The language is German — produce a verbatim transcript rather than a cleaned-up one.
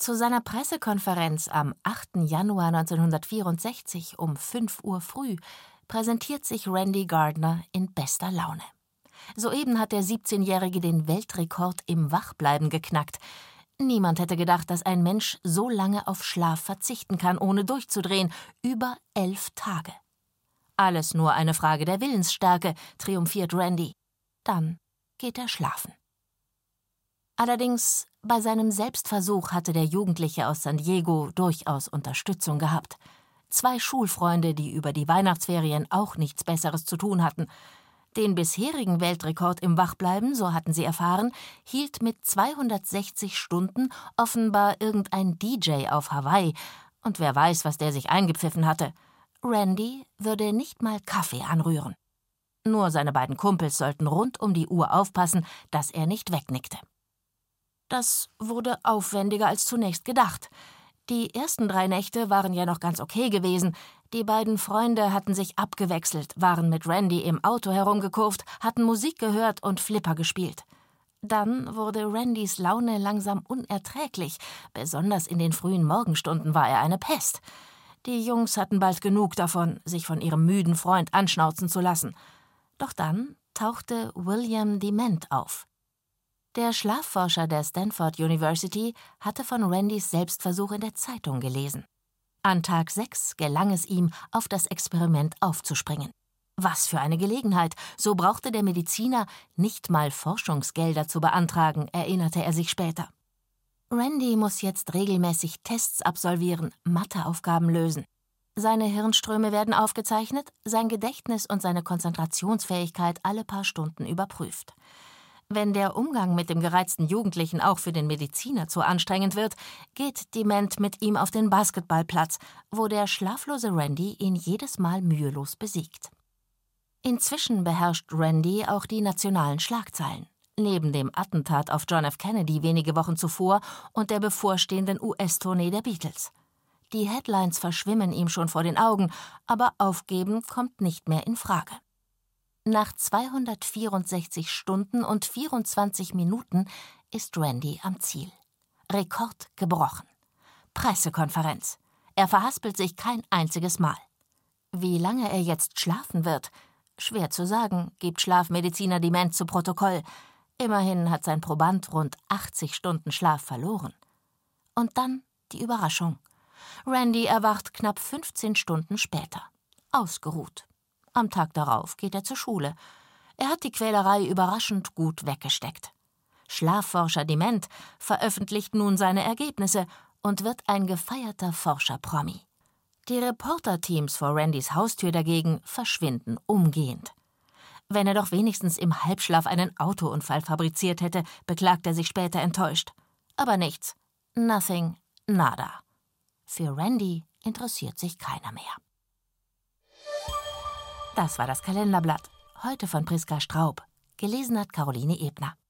Zu seiner Pressekonferenz am achten Januar neunzehnhundertvierundsechzig um fünf Uhr früh präsentiert sich Randy Gardner in bester Laune. Soeben hat der siebzehnjährige den Weltrekord im Wachbleiben geknackt. Niemand hätte gedacht, dass ein Mensch so lange auf Schlaf verzichten kann, ohne durchzudrehen. Über elf Tage. Alles nur eine Frage der Willensstärke, triumphiert Randy. Dann geht er schlafen. Allerdings, bei seinem Selbstversuch hatte der Jugendliche aus San Diego durchaus Unterstützung gehabt. Zwei Schulfreunde, die über die Weihnachtsferien auch nichts Besseres zu tun hatten. Den bisherigen Weltrekord im Wachbleiben, so hatten sie erfahren, hielt mit zweihundertsechzig Stunden offenbar irgendein D J auf Hawaii. Und wer weiß, was der sich eingepfiffen hatte. Randy würde nicht mal Kaffee anrühren. Nur seine beiden Kumpels sollten rund um die Uhr aufpassen, dass er nicht wegnickte. Das wurde aufwendiger als zunächst gedacht. Die ersten drei Nächte waren ja noch ganz okay gewesen. Die beiden Freunde hatten sich abgewechselt, waren mit Randy im Auto herumgekurvt, hatten Musik gehört und Flipper gespielt. Dann wurde Randys Laune langsam unerträglich. Besonders in den frühen Morgenstunden war er eine Pest. Die Jungs hatten bald genug davon, sich von ihrem müden Freund anschnauzen zu lassen. Doch dann tauchte William Dement auf. Der Schlafforscher der Stanford University hatte von Randys Selbstversuch in der Zeitung gelesen. An Tag sechs gelang es ihm, auf das Experiment aufzuspringen. Was für eine Gelegenheit! So brauchte der Mediziner nicht mal Forschungsgelder zu beantragen, erinnerte er sich später. Randy muss jetzt regelmäßig Tests absolvieren, Matheaufgaben lösen. Seine Hirnströme werden aufgezeichnet, sein Gedächtnis und seine Konzentrationsfähigkeit alle paar Stunden überprüft. Wenn der Umgang mit dem gereizten Jugendlichen auch für den Mediziner zu anstrengend wird, geht Dement mit ihm auf den Basketballplatz, wo der schlaflose Randy ihn jedes Mal mühelos besiegt. Inzwischen beherrscht Randy auch die nationalen Schlagzeilen. Neben dem Attentat auf John F. Kennedy wenige Wochen zuvor und der bevorstehenden U S-Tournee der Beatles. Die Headlines verschwimmen ihm schon vor den Augen, aber aufgeben kommt nicht mehr in Frage. Nach zweihundertvierundsechzig Stunden und vierundzwanzig Minuten ist Randy am Ziel. Rekord gebrochen. Pressekonferenz. Er verhaspelt sich kein einziges Mal. Wie lange er jetzt schlafen wird? Schwer zu sagen, gibt Schlafmediziner Dement zu Protokoll. Immerhin hat sein Proband rund achtzig Stunden Schlaf verloren. Und dann die Überraschung. Randy erwacht knapp fünfzehn Stunden später. Ausgeruht. Am Tag darauf geht er zur Schule. Er hat die Quälerei überraschend gut weggesteckt. Schlafforscher Dement veröffentlicht nun seine Ergebnisse und wird ein gefeierter Forscher-Promi. Die Reporterteams vor Randys Haustür dagegen verschwinden umgehend. Wenn er doch wenigstens im Halbschlaf einen Autounfall fabriziert hätte, beklagt er sich später enttäuscht. Aber nichts. Nothing, nada. Für Randy interessiert sich keiner mehr. Das war das Kalenderblatt. Heute von Priska Straub. Gelesen hat Caroline Ebner.